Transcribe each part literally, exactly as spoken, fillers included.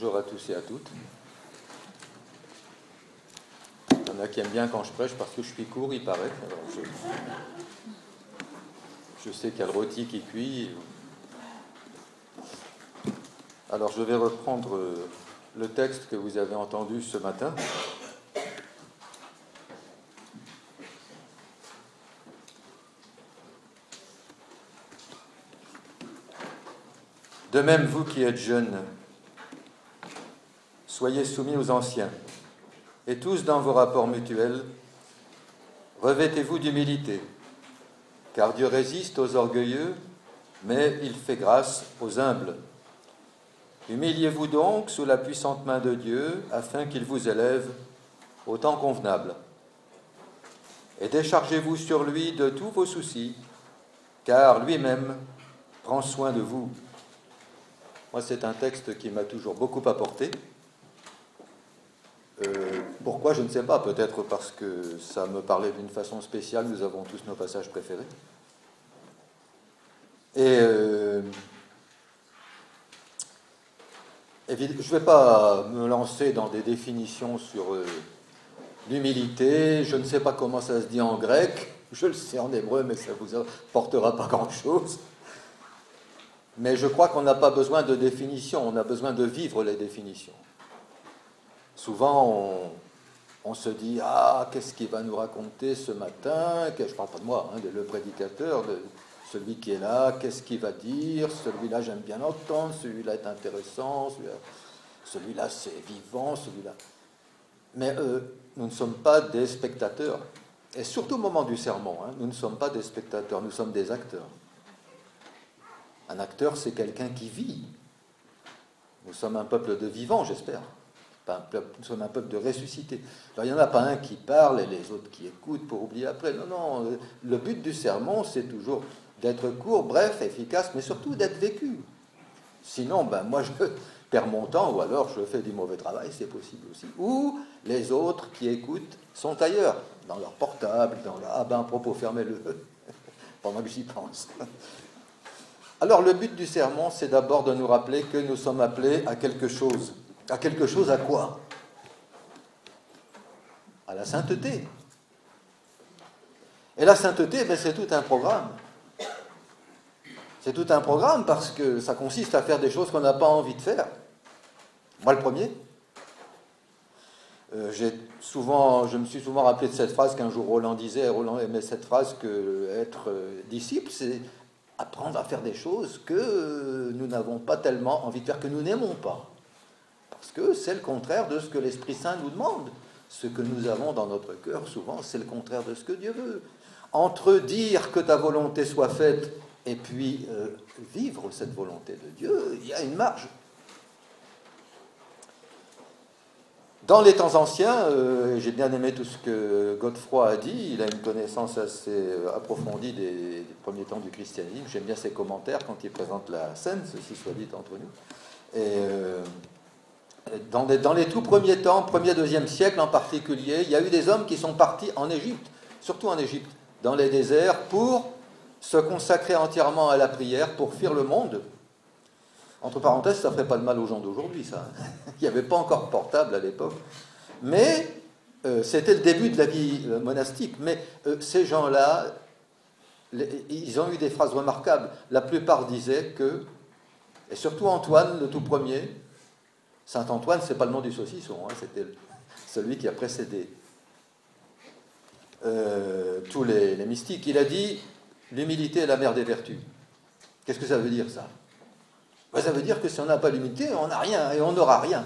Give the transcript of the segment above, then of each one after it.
Bonjour à tous et à toutes. Il y en a qui aiment bien quand je prêche parce que je suis court, il paraît. Alors je, je sais qu'il y a le rôti qui cuit. Alors je vais reprendre le texte que vous avez entendu ce matin. De même, vous qui êtes jeunes, soyez soumis aux anciens, et tous dans vos rapports mutuels, revêtez-vous d'humilité, car Dieu résiste aux orgueilleux, mais il fait grâce aux humbles. Humiliez-vous donc sous la puissante main de Dieu, afin qu'il vous élève au temps convenable. Et déchargez-vous sur lui de tous vos soucis, car lui-même prend soin de vous. Moi, c'est un texte qui m'a toujours beaucoup apporté. Euh, pourquoi, je ne sais pas. Peut-être parce que ça me parlait d'une façon spéciale. Nous avons tous nos passages préférés. Et euh, je ne vais pas me lancer dans des définitions sur euh, l'humilité. Je ne sais pas comment ça se dit en grec. Je le sais en hébreu, mais ça ne vous apportera pas grand-chose. Mais je crois qu'on n'a pas besoin de définition, on a besoin de vivre les définitions. Souvent, on, on se dit « Ah, qu'est-ce qu'il va nous raconter ce matin ?» Je ne parle pas de moi, hein, de le prédicateur, de celui qui est là, qu'est-ce qu'il va dire? Celui-là, j'aime bien l'entendre, celui-là est intéressant, celui-là, celui-là c'est vivant, celui-là... Mais euh, nous ne sommes pas des spectateurs. Et surtout au moment du sermon, hein, nous ne sommes pas des spectateurs, nous sommes des acteurs. Un acteur, c'est quelqu'un qui vit. Nous sommes un peuple de vivants, j'espère. Pas un peuple, nous sommes un peuple de ressuscités. Alors, il n'y en a pas un qui parle et les autres qui écoutent pour oublier après. Non, non. Le but du sermon, c'est toujours d'être court, bref, efficace, mais surtout d'être vécu. Sinon, ben, moi, je perds mon temps, ou alors je fais du mauvais travail, c'est possible aussi. Ou les autres qui écoutent sont ailleurs, dans leur portable, dans leur... Ah ben, à propos, fermez-le, pendant que j'y pense. Alors, le but du sermon, c'est d'abord de nous rappeler que nous sommes appelés à quelque chose. À quelque chose à quoi? À la sainteté. Et la sainteté, ben, c'est tout un programme. C'est tout un programme parce que ça consiste à faire des choses qu'on n'a pas envie de faire. Moi, le premier. Euh, j'ai souvent, je me suis souvent rappelé de cette phrase qu'un jour Roland disait. Roland aimait cette phrase que être euh, disciple, c'est apprendre à faire des choses que nous n'avons pas tellement envie de faire, que nous n'aimons pas. Parce que c'est le contraire de ce que l'Esprit Saint nous demande. Ce que nous avons dans notre cœur, souvent, c'est le contraire de ce que Dieu veut. Entre dire que ta volonté soit faite et puis euh, vivre cette volonté de Dieu, il y a une marge. Dans les temps anciens, euh, j'ai bien aimé tout ce que Godefroy a dit, il a une connaissance assez approfondie des, des premiers temps du christianisme, j'aime bien ses commentaires quand il présente la scène, ceci soit dit entre nous. Et euh, dans, les, dans les tout premiers temps, premier, deuxième siècle en particulier, il y a eu des hommes qui sont partis en Égypte, surtout en Égypte, dans les déserts, pour se consacrer entièrement à la prière, pour fuir le monde. Entre parenthèses, ça ne ferait pas de mal aux gens d'aujourd'hui, ça. Il n'y avait pas encore de portable à l'époque. Mais euh, c'était le début de la vie euh, monastique. Mais euh, ces gens-là, les, ils ont eu des phrases remarquables. La plupart disaient que, et surtout Antoine, le tout premier, Saint Antoine, ce n'est pas le nom du saucisson, hein, c'était celui qui a précédé euh, tous les, les mystiques. Il a dit, l'humilité est la mère des vertus. Qu'est-ce que ça veut dire, ça? Ben, ça veut dire que si on n'a pas l'humilité, on n'a rien et on n'aura rien.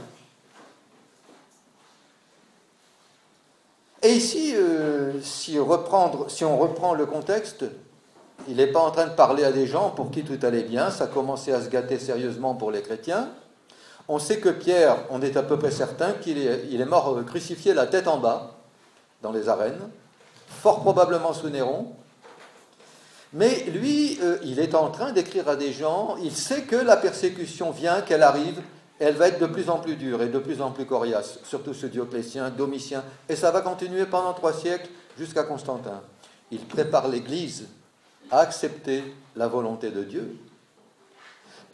Et ici, euh, si, reprendre, si on reprend le contexte, il n'est pas en train de parler à des gens pour qui tout allait bien, ça commençait à se gâter sérieusement pour les chrétiens. On sait que Pierre, on est à peu près certain qu'il est, il est mort crucifié la tête en bas dans les arènes, fort probablement sous Néron. Mais lui, euh, il est en train d'écrire à des gens, il sait que la persécution vient, qu'elle arrive, et elle va être de plus en plus dure et de plus en plus coriace, surtout ce Dioclétien, Domitien, et ça va continuer pendant trois siècles jusqu'à Constantin. Il prépare l'Église à accepter la volonté de Dieu,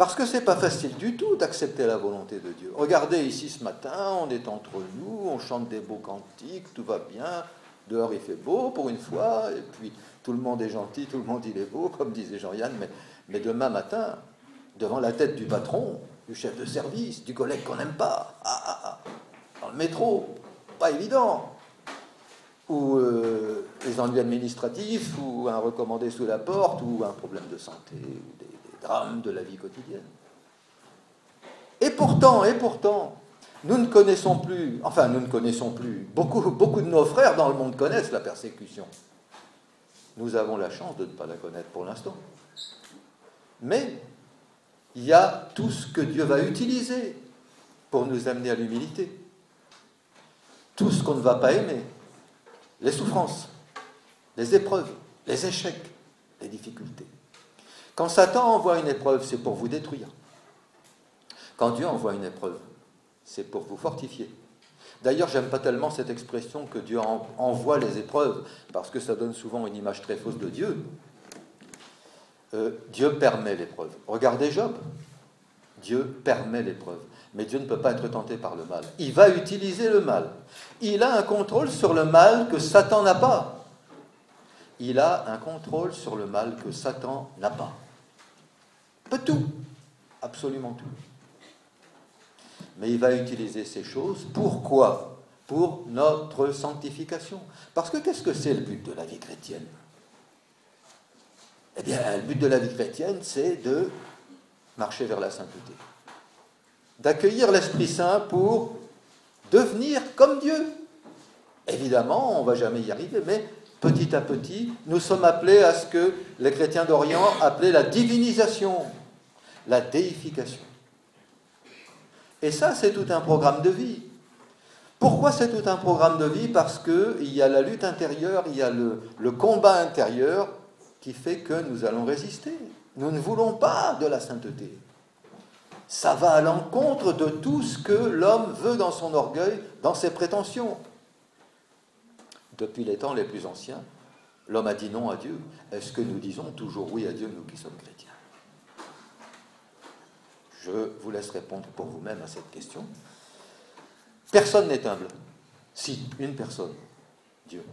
Parce que ce n'est pas facile du tout d'accepter la volonté de Dieu. Regardez ici ce matin, on est entre nous, on chante des beaux cantiques, tout va bien, dehors il fait beau pour une fois, et puis tout le monde est gentil, tout le monde il est beau, comme disait Jean-Yann, mais, mais demain matin, devant la tête du patron, du chef de service, du collègue qu'on n'aime pas, ah, ah, ah, dans le métro, pas évident, ou euh, les ennuis administratifs, ou un recommandé sous la porte, ou un problème de santé, ou des, des drames de la vie quotidienne. Et pourtant, et pourtant, nous ne connaissons plus, enfin nous ne connaissons plus, beaucoup, beaucoup de nos frères dans le monde connaissent la persécution. Nous avons la chance de ne pas la connaître pour l'instant. Mais il y a tout ce que Dieu va utiliser pour nous amener à l'humilité. Tout ce qu'on ne va pas aimer. Les souffrances, les épreuves, les échecs, les difficultés. Quand Satan envoie une épreuve, c'est pour vous détruire. Quand Dieu envoie une épreuve, c'est pour vous fortifier. D'ailleurs, j'aime pas tellement cette expression que Dieu en, envoie les épreuves, parce que ça donne souvent une image très fausse de Dieu. Euh, Dieu permet l'épreuve. Regardez Job. Dieu permet l'épreuve. Mais Dieu ne peut pas être tenté par le mal. Il va utiliser le mal. Il a un contrôle sur le mal que Satan n'a pas. Il a un contrôle sur le mal que Satan n'a pas. Peut tout. Absolument tout. Mais il va utiliser ces choses. Pourquoi ? Pour notre sanctification. Parce que qu'est-ce que c'est le but de la vie chrétienne ? Eh bien, le but de la vie chrétienne, c'est de marcher vers la sainteté. D'accueillir l'Esprit Saint pour devenir comme Dieu. Évidemment, on ne va jamais y arriver, mais petit à petit, nous sommes appelés à ce que les chrétiens d'Orient appelaient la divinisation, la déification. Et ça, c'est tout un programme de vie. Pourquoi c'est tout un programme de vie ? Parce qu'il y a la lutte intérieure, il y a le, le combat intérieur qui fait que nous allons résister. Nous ne voulons pas de la sainteté. Ça va à l'encontre de tout ce que l'homme veut dans son orgueil, dans ses prétentions. Depuis les temps les plus anciens, l'homme a dit non à Dieu. Est-ce que nous disons toujours oui à Dieu, nous qui sommes chrétiens ? Je vous laisse répondre pour vous-même à cette question. Personne n'est humble. Si, une personne, Dieu.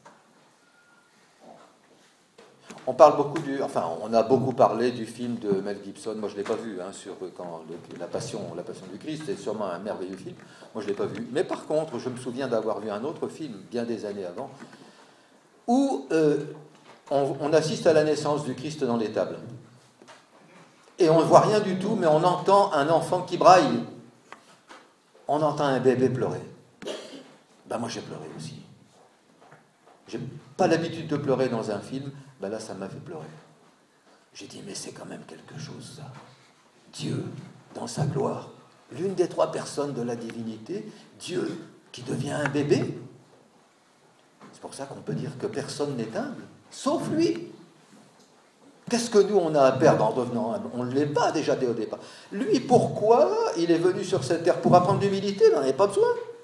On parle beaucoup du, enfin, on a beaucoup parlé du film de Mel Gibson. Moi, je l'ai pas vu, hein, sur quand le, la passion, la passion du Christ. C'est sûrement un merveilleux film. Moi, je l'ai pas vu. Mais par contre, je me souviens d'avoir vu un autre film bien des années avant, où euh, on, on assiste à la naissance du Christ dans l'étable. Et on ne voit rien du tout, mais on entend un enfant qui braille. On entend un bébé pleurer. Ben moi, j'ai pleuré aussi. J'ai pas l'habitude de pleurer dans un film. Ben là, ça m'a fait pleurer. J'ai dit, mais c'est quand même quelque chose, ça. Dieu, dans sa gloire, l'une des trois personnes de la divinité, Dieu qui devient un bébé. C'est pour ça qu'on peut dire que personne n'est humble, sauf lui. Qu'est-ce que nous, on a à perdre en devenant humble ? On ne l'est pas déjà dès au départ. Lui, pourquoi il est venu sur cette terre ? Pour apprendre l'humilité, il n'en avait pas besoin.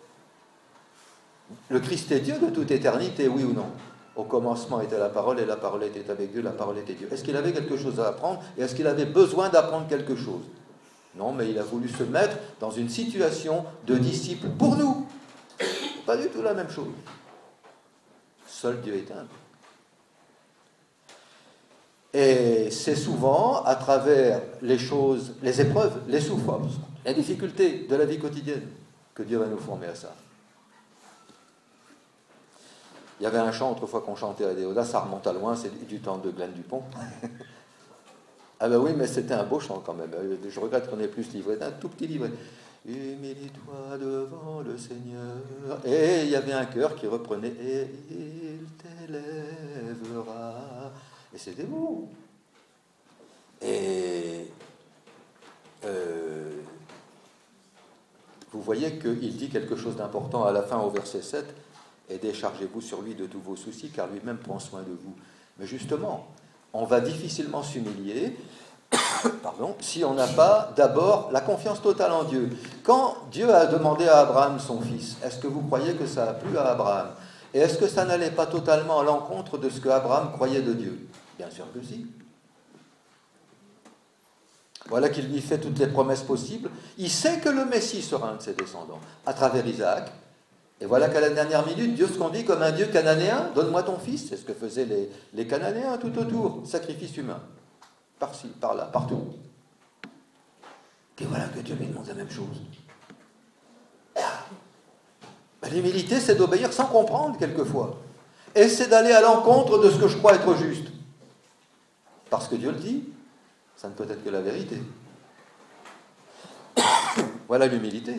Le Christ est Dieu de toute éternité, oui ou non ? Au commencement était la parole, et la parole était avec Dieu, la parole était Dieu. Est-ce qu'il avait quelque chose à apprendre ? Et est-ce qu'il avait besoin d'apprendre quelque chose ? Non, mais il a voulu se mettre dans une situation de disciple pour nous. Pas du tout la même chose. Seul Dieu est humble. Et c'est souvent à travers les choses, les épreuves, les souffrances, les difficultés de la vie quotidienne que Dieu va nous former à ça. Il y avait un chant autrefois qu'on chantait à Déodat, ça remonte à loin, c'est du temps de Glenn Dupont. Ah ben oui, mais c'était un beau chant quand même. Je regrette qu'on ait plus livré d'un tout petit livret. Humilie-toi devant le Seigneur. Et il y avait un chœur qui reprenait et il t'élèvera. Et c'était beau. Et euh, vous voyez qu'il dit quelque chose d'important à la fin au verset sept. Et déchargez-vous sur lui de tous vos soucis, car lui-même prend soin de vous. Mais justement, on va difficilement s'humilier pardon, si on n'a pas d'abord la confiance totale en Dieu. Quand Dieu a demandé à Abraham son fils, est-ce que vous croyez que ça a plu à Abraham ? Et est-ce que ça n'allait pas totalement à l'encontre de ce que Abraham croyait de Dieu ? Bien sûr que si. Voilà qu'il lui fait toutes les promesses possibles. Il sait que le Messie sera un de ses descendants, à travers Isaac. Et voilà qu'à la dernière minute, Dieu se conduit comme un Dieu cananéen. Donne-moi ton fils. C'est ce que faisaient les, les Cananéens tout autour. Sacrifice humain. Par-ci, par-là, partout. Et voilà que Dieu lui demande la même chose. Ben, l'humilité, c'est d'obéir sans comprendre quelquefois. Et c'est d'aller à l'encontre de ce que je crois être juste. Parce que Dieu le dit. Ça ne peut être que la vérité. Voilà l'humilité.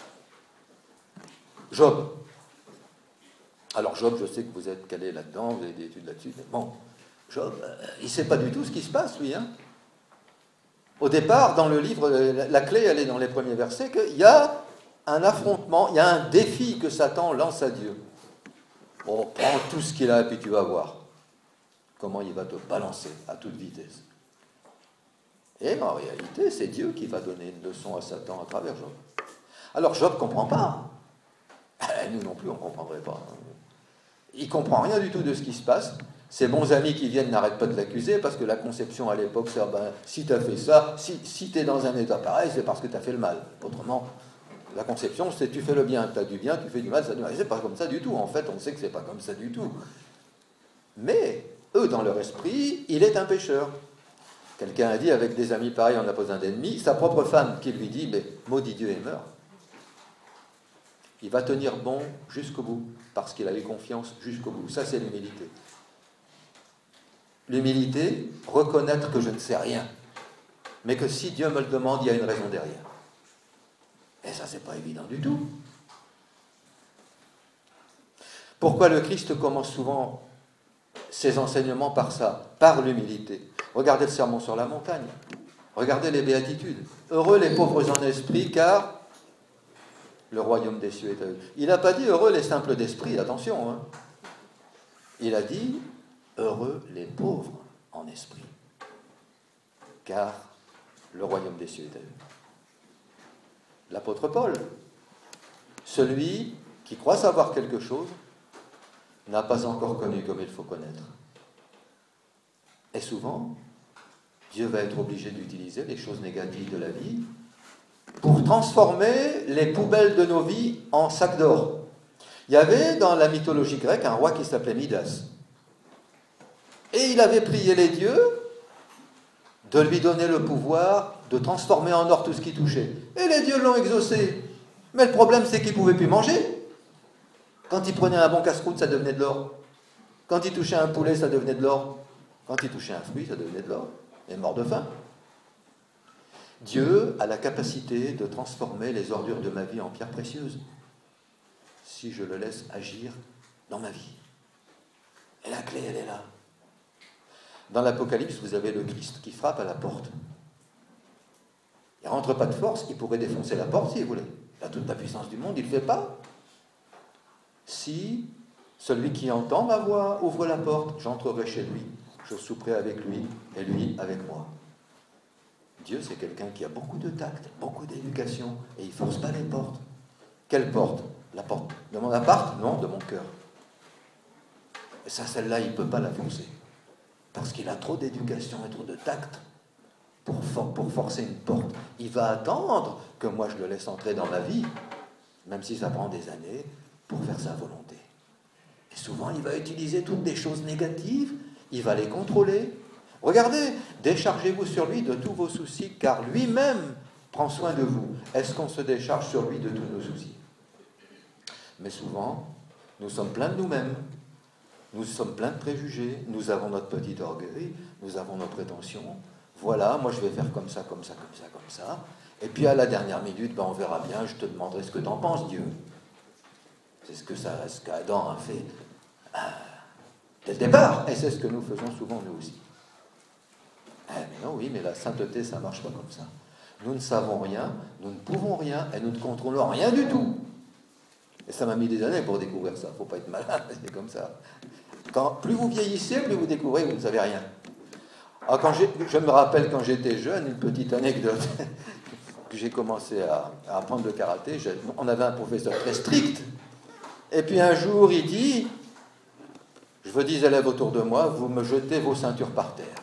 Job. Alors Job, je sais que vous êtes calé là-dedans, vous avez des études là-dessus, mais bon, Job, euh, il ne sait pas du tout ce qui se passe, lui. Hein. Au départ, dans le livre, la, la clé, elle est dans les premiers versets, qu'il y a un affrontement, il y a un défi que Satan lance à Dieu. Bon, prends tout ce qu'il a et puis tu vas voir comment il va te balancer à toute vitesse. Et en réalité, c'est Dieu qui va donner une leçon à Satan à travers Job. Alors Job ne comprend pas. Nous non plus, on ne comprendrait pas. Il ne comprend rien du tout de ce qui se passe. Ses bons amis qui viennent n'arrêtent pas de l'accuser parce que la conception à l'époque, c'est ben, si tu as fait ça, si, si tu es dans un état pareil, c'est parce que tu as fait le mal. Autrement, la conception, c'est tu fais le bien, tu as du bien, tu fais du mal, ça du mal. C'est pas comme ça du tout. En fait, on sait que c'est pas comme ça du tout. Mais eux, dans leur esprit, il est un pécheur. Quelqu'un a dit, avec des amis pareils, on n'a pas un ennemi. Sa propre femme qui lui dit, mais maudit Dieu et meurt. Il va tenir bon jusqu'au bout, parce qu'il a eu confiance jusqu'au bout. Ça, c'est l'humilité. L'humilité, reconnaître que je ne sais rien, mais que si Dieu me le demande, il y a une raison derrière. Et ça, c'est pas évident du tout. Pourquoi le Christ commence souvent ses enseignements par ça, par l'humilité? Regardez le sermon sur la montagne. Regardez les béatitudes. Heureux les pauvres en esprit, car le royaume des cieux est à eux. Il n'a pas dit heureux les simples d'esprit, attention. Hein. Il a dit heureux les pauvres en esprit, car le royaume des cieux est à eux. L'apôtre Paul, celui qui croit savoir quelque chose, n'a pas encore connu comme il faut connaître. Et souvent, Dieu va être obligé d'utiliser les choses négatives de la vie pour transformer les poubelles de nos vies en sacs d'or. Il y avait dans la mythologie grecque un roi qui s'appelait Midas. Et il avait prié les dieux de lui donner le pouvoir de transformer en or tout ce qui touchait. Et les dieux l'ont exaucé. Mais le problème, c'est qu'il ne pouvait plus manger. Quand il prenait un bon casse-croûte, ça devenait de l'or. Quand il touchait un poulet, ça devenait de l'or. Quand il touchait un fruit, ça devenait de l'or. Il est mort de faim. Dieu a la capacité de transformer les ordures de ma vie en pierres précieuses, si je le laisse agir dans ma vie. Et la clé, elle est là. Dans l'Apocalypse, vous avez le Christ qui frappe à la porte. Il ne rentre pas de force, il pourrait défoncer la porte s'il voulait. Il a toute la puissance du monde, il ne le fait pas. Si celui qui entend ma voix ouvre la porte, j'entrerai chez lui, je souperai avec lui et lui avec moi. Dieu, c'est quelqu'un qui a beaucoup de tact, beaucoup d'éducation, et il ne force pas les portes. Quelle porte? La porte de mon appart? Non, de mon cœur. Et ça, celle-là, il ne peut pas la forcer. Parce qu'il a trop d'éducation et trop de tact pour, for- pour forcer une porte. Il va attendre que moi, je le laisse entrer dans ma vie, même si ça prend des années, pour faire sa volonté. Et souvent, il va utiliser toutes des choses négatives, il va les contrôler. Regardez, déchargez-vous sur lui de tous vos soucis, car lui-même prend soin de vous. Est-ce qu'on se décharge sur lui de tous nos soucis? Mais souvent, nous sommes pleins de nous-mêmes. Nous sommes pleins de préjugés. Nous avons notre petit orgueil, nous avons nos prétentions. Voilà, moi je vais faire comme ça, comme ça, comme ça, comme ça. Et puis à la dernière minute, ben, on verra bien, je te demanderai ce que tu en penses, Dieu. C'est ce que ça, ce qu'Adam a fait euh, dès le départ. Et c'est ce que nous faisons souvent, nous aussi. Eh, mais non, oui, mais la sainteté, ça ne marche pas comme ça. Nous ne savons rien, nous ne pouvons rien, et nous ne contrôlons rien du tout. Et ça m'a mis des années pour découvrir ça. Il ne faut pas être malin, c'est comme ça. Quand, plus vous vieillissez, plus vous découvrez que vous ne savez rien. Alors, quand j'ai, je me rappelle quand j'étais jeune, une petite anecdote, que j'ai commencé à, à apprendre le karaté. J'ai, on avait un professeur très strict. Et puis un jour, il dit, je veux dix élèves autour de moi, vous me jetez vos ceintures par terre. Ah,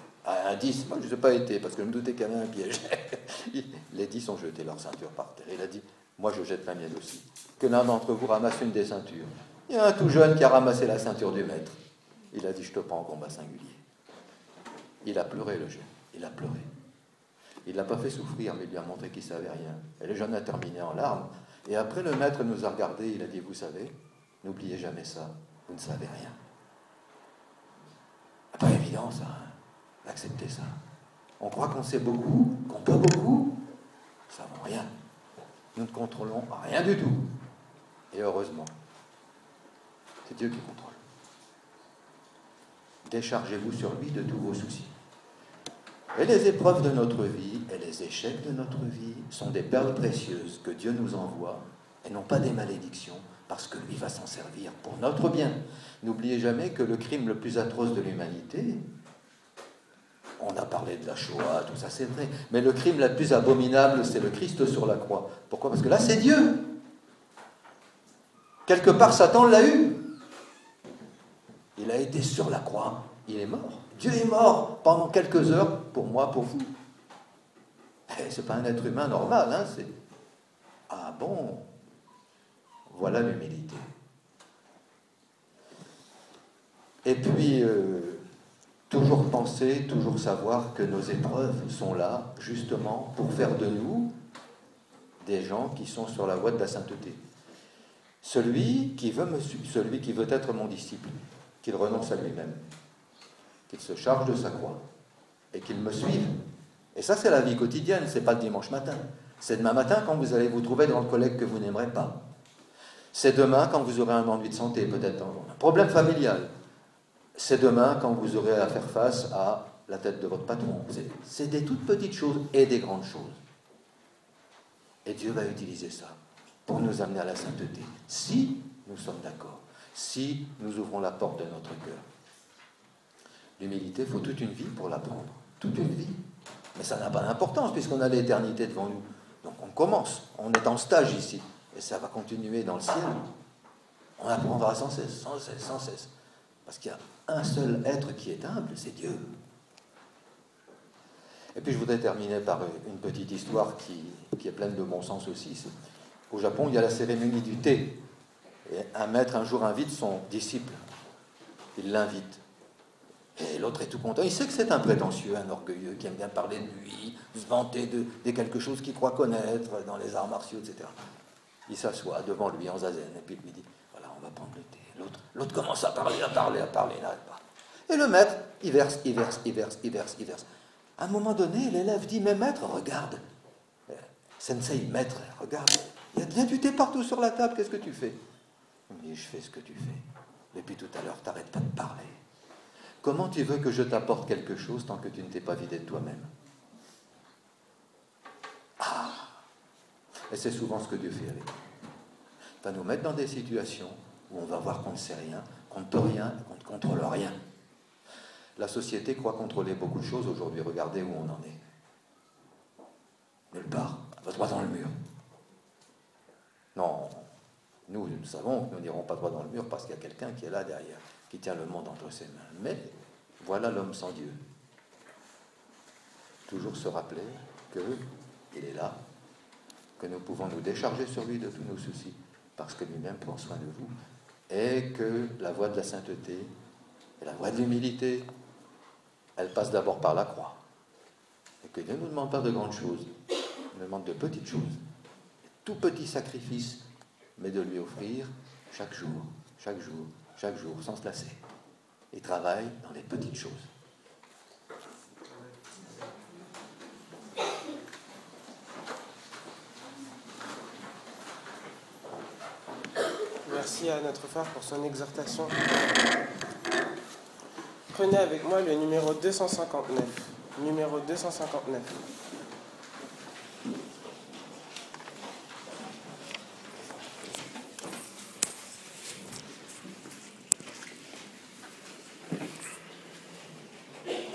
un dix. Moi, je n'ai pas été, parce que je me doutais qu'il y avait un piège. Les dix ont jeté leur ceinture par terre. Il a dit, moi, je jette la mienne aussi. Que l'un d'entre vous ramasse une des ceintures. Il y a un tout jeune qui a ramassé la ceinture du maître. Il a dit, je te prends en combat singulier. Il a pleuré, le jeune. Il a pleuré. Il ne l'a pas fait souffrir, mais il lui a montré qu'il ne savait rien. Et le jeune a terminé en larmes. Et après, le maître nous a regardés. Il a dit, vous savez, n'oubliez jamais ça. Vous ne savez rien. C'est pas évident, ça, hein, d'accepter ça. On croit qu'on sait beaucoup, qu'on peut beaucoup. Ça ne vaut rien. Nous ne contrôlons rien du tout. Et heureusement, c'est Dieu qui contrôle. Déchargez-vous sur lui de tous vos soucis. Et les épreuves de notre vie et les échecs de notre vie sont des perles précieuses que Dieu nous envoie et non pas des malédictions, parce que lui va s'en servir pour notre bien. N'oubliez jamais que le crime le plus atroce de l'humanité, on a parlé de la Shoah, tout ça c'est vrai, mais le crime le plus abominable, c'est le Christ sur la croix. Pourquoi ? Parce que là, c'est Dieu. Quelque part, Satan l'a eu. Il a été sur la croix, il est mort. Dieu est mort pendant quelques heures, pour moi, pour vous. Et c'est pas un être humain normal, hein, c'est... Ah bon ? Voilà l'humilité. Et puis, euh, toujours penser, toujours savoir que nos épreuves sont là, justement, pour faire de nous des gens qui sont sur la voie de la sainteté. Celui qui veut me su- celui qui veut être mon disciple, qu'il renonce à lui-même, qu'il se charge de sa croix et qu'il me suive. Et ça, c'est la vie quotidienne, c'est pas le dimanche matin. C'est demain matin quand vous allez vous trouver dans le collègue que vous n'aimerez pas. C'est demain quand vous aurez un ennui de santé, peut-être un problème familial. C'est demain quand vous aurez à faire face à la tête de votre patron. C'est, c'est des toutes petites choses et des grandes choses. Et Dieu va utiliser ça pour nous amener à la sainteté, si nous sommes d'accord, si nous ouvrons la porte de notre cœur. L'humilité, il faut toute une vie pour l'apprendre, toute une vie. Mais ça n'a pas d'importance puisqu'on a l'éternité devant nous. Donc on commence, on est en stage ici, et ça va continuer dans le ciel. On apprendra sans cesse, sans cesse, sans cesse. Parce qu'il y a un seul être qui est humble, c'est Dieu. Et puis je voudrais terminer par une petite histoire qui, qui est pleine de bon sens aussi. C'est, au Japon, il y a la cérémonie du thé. Et un maître, un jour, invite son disciple. Il l'invite. Et l'autre est tout content. Il sait que c'est un prétentieux, un orgueilleux, qui aime bien parler de lui, se vanter de, de quelque chose qu'il croit connaître dans les arts martiaux, et cetera. Il s'assoit devant lui en zazen, et puis il lui dit, voilà, on va prendre le thé. L'autre, l'autre commence à parler, à parler, à parler, il n'arrête pas. Et le maître, il verse, il verse, il verse, il verse, il verse. À un moment donné, l'élève dit, mais maître, regarde. Sensei, maître, regarde. Il y a bien du thé partout sur la table, qu'est-ce que tu fais ? Il dit, je fais ce que tu fais. Depuis tout à l'heure, t'arrêtes pas de parler. Comment tu veux que je t'apporte quelque chose tant que tu ne t'es pas vidé de toi-même ? Ah ! Et c'est souvent ce que Dieu fait avec nous. Il va nous mettre dans des situations où on va voir qu'on ne sait rien, qu'on ne peut rien, qu'on ne contrôle rien. La société croit contrôler beaucoup de choses aujourd'hui. Regardez où on en est. Nulle part. On va droit dans le mur. Non. Nous, nous savons que nous n'irons pas droit dans le mur parce qu'il y a quelqu'un qui est là derrière, qui tient le monde entre ses mains. Mais voilà l'homme sans Dieu. Toujours se rappeler qu'il est là, que nous pouvons nous décharger sur lui de tous nos soucis, parce que lui-même prend soin de vous, et que la voie de la sainteté et la voie de l'humilité, elle passe d'abord par la croix. Et que Dieu ne nous demande pas de grandes choses, il nous demande de petites choses, de tout petits sacrifices, mais de lui offrir chaque jour, chaque jour, chaque jour, sans se lasser. Il travaille dans les petites choses. Merci à notre frère pour son exhortation. Prenez avec moi le numéro deux cent cinquante-neuf. Numéro deux cent cinquante-neuf.